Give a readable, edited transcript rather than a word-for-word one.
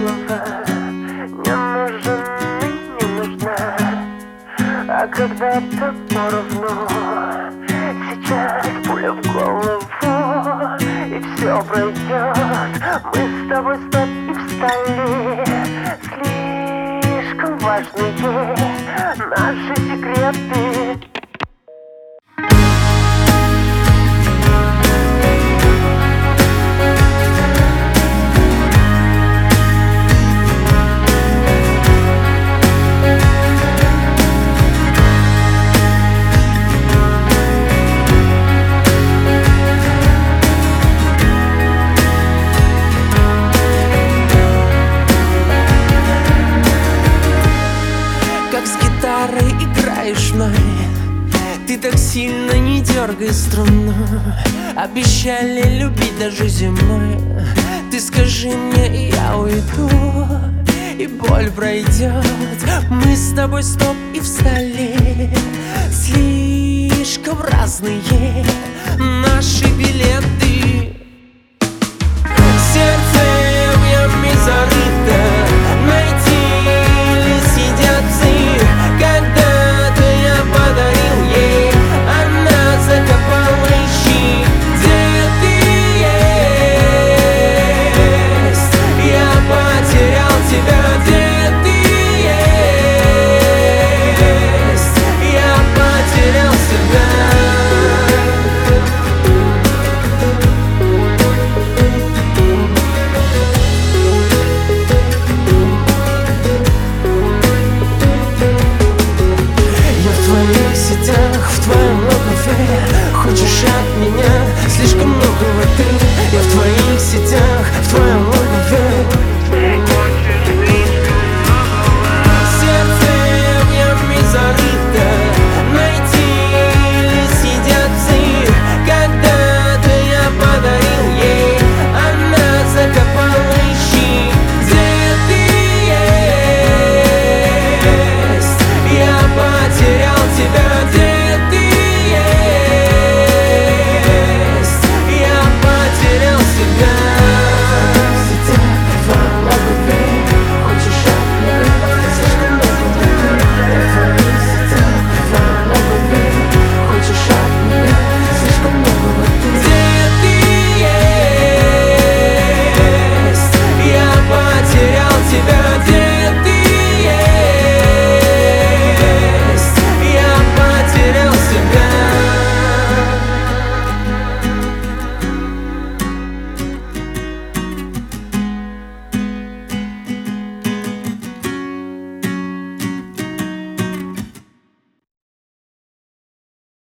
голова не нужен и не нужна, а когда-то поровну. Сейчас пуля в голову, и все пройдет. Мы с тобой стоп и встали. Слишком важные наши секреты. Играешь мной, ты так сильно не дергай струну. Обещали любить даже зимой. Ты скажи мне, и я уйду, и боль пройдет. Мы с тобой стоп и встали. Слишком разные наши билеты.